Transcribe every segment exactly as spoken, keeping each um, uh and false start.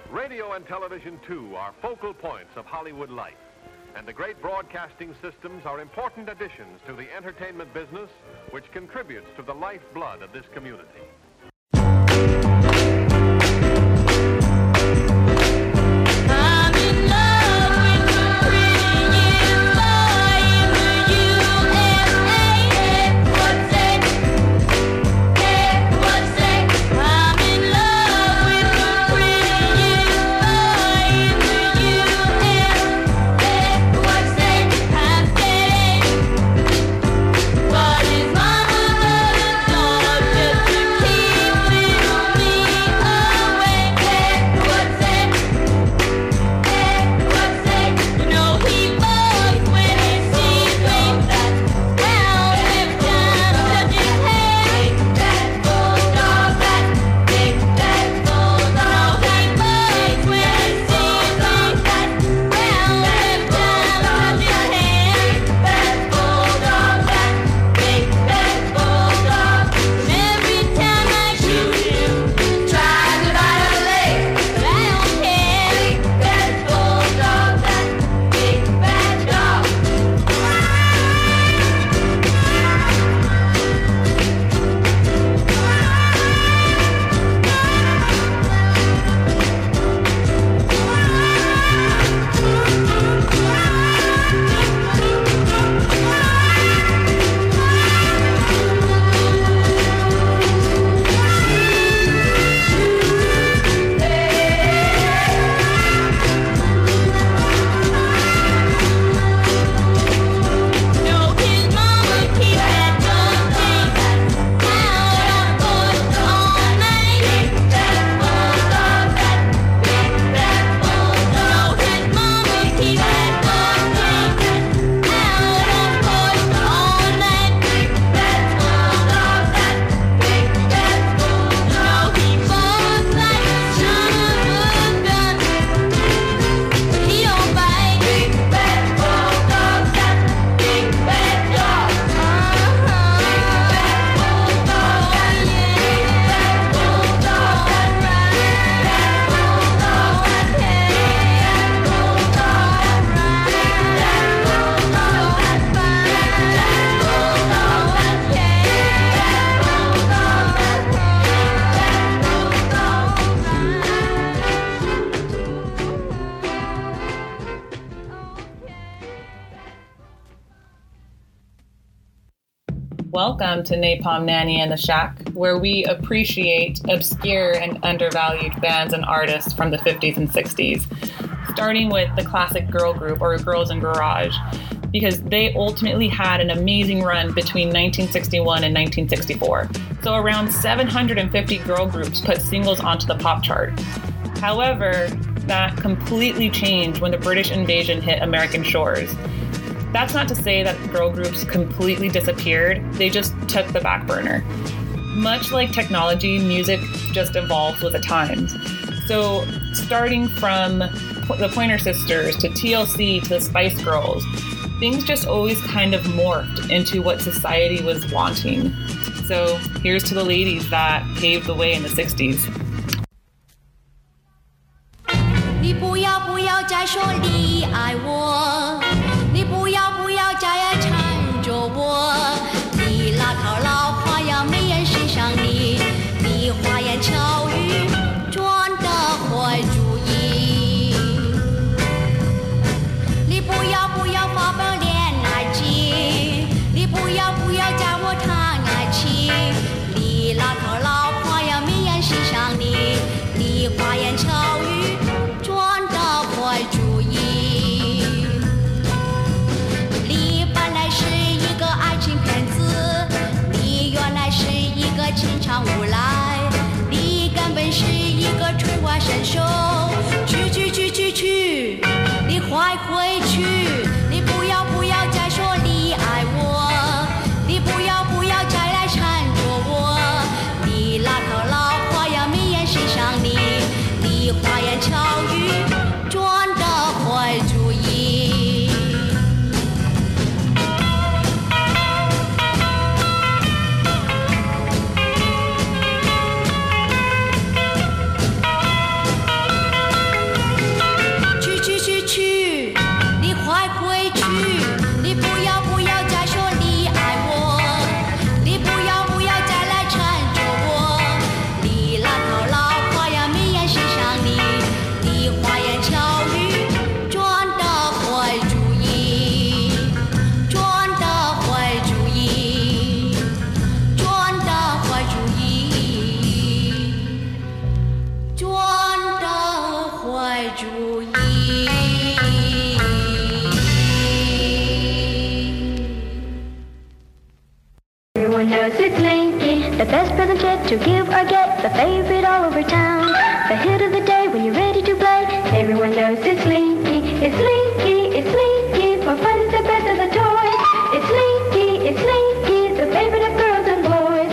Radio and television, too, are focal points of Hollywood life. And the great broadcasting systems are important additions to the entertainment business, which contributes to the lifeblood of this community. Welcome to Napalm Nanny and the Shack, where we appreciate obscure and undervalued bands and artists from the fifties and sixties, starting with the classic girl group, or Girls in Garage, because they ultimately had an amazing run between nineteen sixty-one and nineteen sixty-four. So around seven hundred fifty girl groups put singles onto the pop chart. However, that completely changed when the British invasion hit American shores. That's not to say that girl groups completely disappeared, they just took the back burner. Much like technology, music just evolves with the times. So starting from the Pointer Sisters to T L C to the Spice Girls, things just always kind of morphed into what society was wanting. So here's to the ladies that paved the way in the sixties. 你不要不要再说你爱我，你不要不要再缠着我，你那套老花样没人欣赏你，你花言巧语赚得坏主意，你不要不要发表恋爱经，你不要不要教我谈爱情，你那套老花样没人欣赏你，你花言巧语赚得坏主意，你本来是一个爱情骗子，你原来是一个情场无赖，你根本是一个春瓜神手，去去去去去，你快回去，你不要不要再说你爱我，你不要不要再来缠着我，你那套老花样没人欣赏你，你花言巧语赚得坏主意。 转到坏主意。 Everyone knows it's Linky, the best present yet to give or get, the favorite all over town, the hit of the day when you're ready to play. Everyone knows it's Linky, it's Linky, it's Linky, for fun is the best of the toys. It's Linky, it's Linky, the favorite of girls and boys.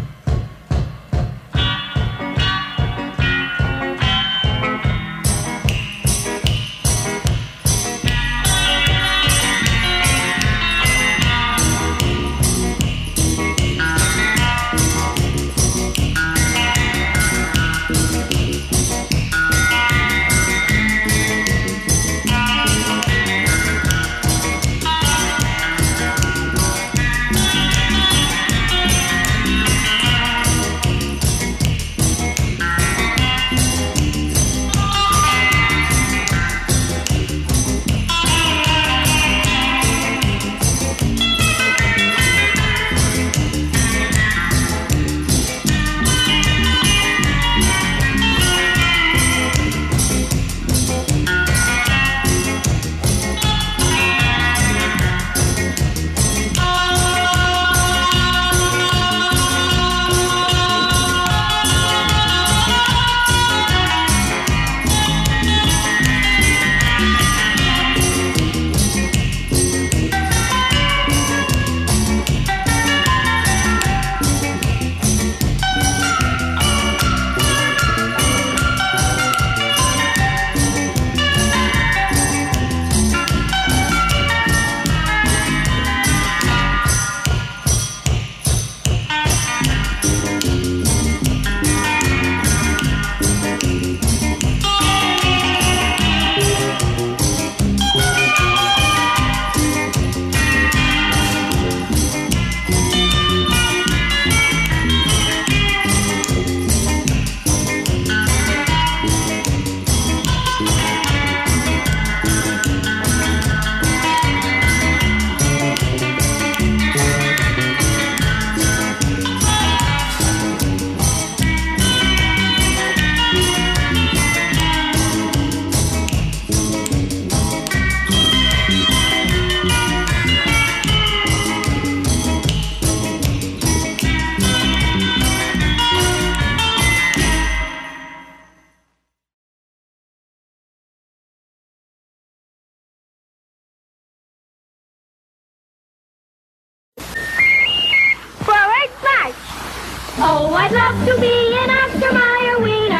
Oh, I'd love to be an Oscar Mayer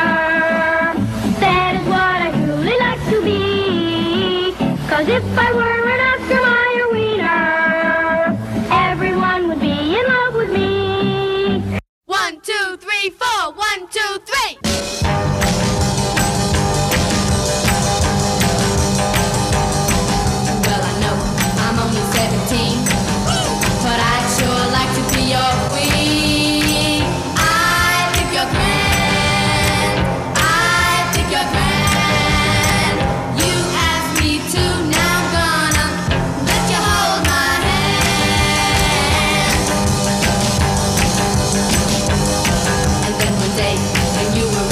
wiener. That is what I truly like to be. Cause if I were an Oscar Mayer wiener, everyone would be in love with me. One, two, three, four. One, two, three. Well, I know I'm only seventeen, but I'd sure like to be your queen. I think you're grand. I think you're grand. You asked me to, now I'm gonna let you hold my hand. And then one day, when you were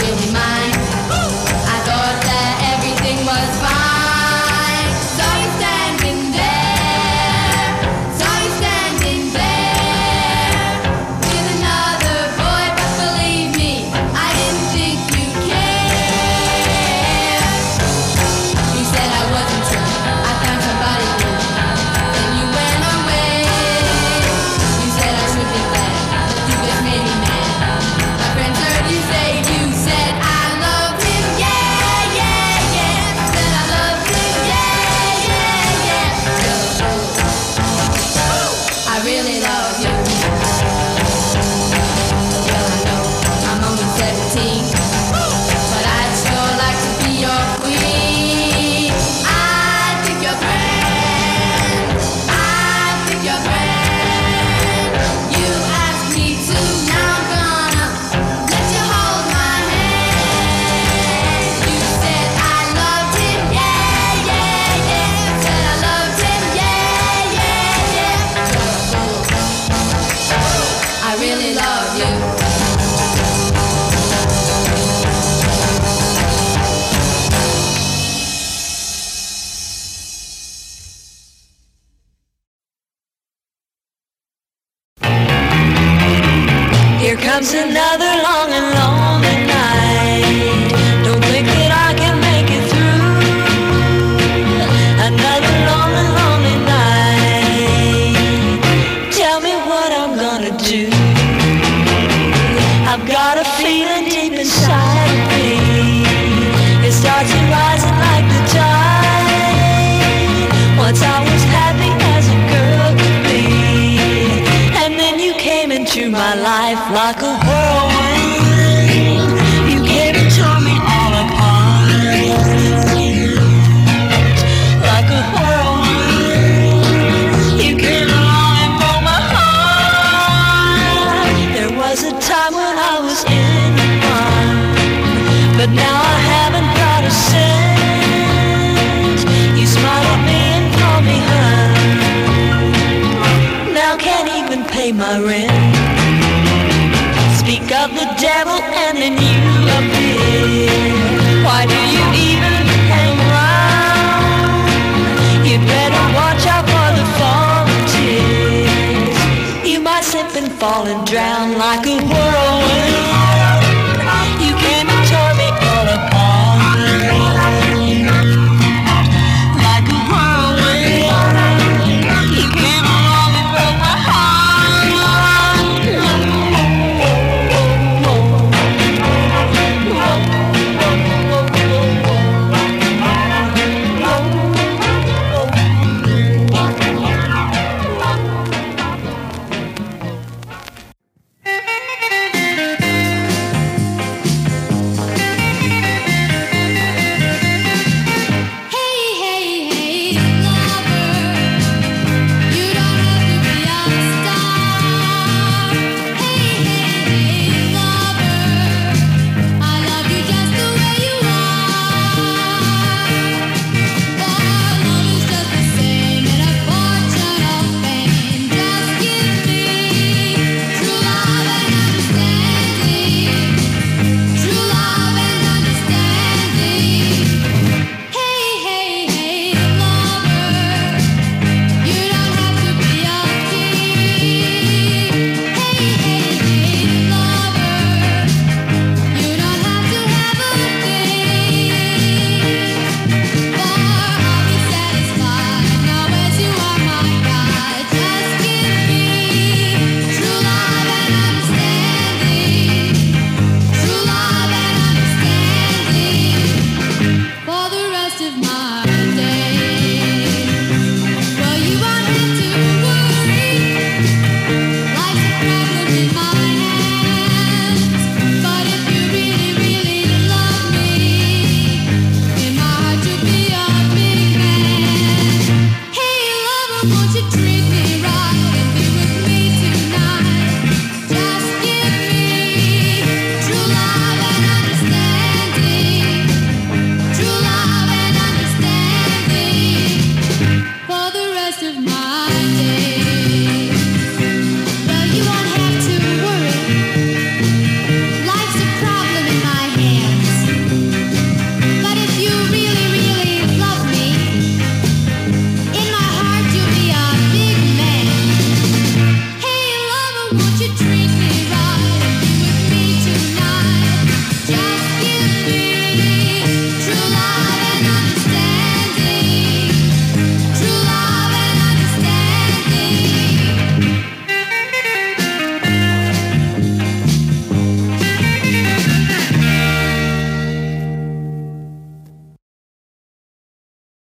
but now I haven't got a cent. He smiled at me and called me her. Now can't even pay my rent.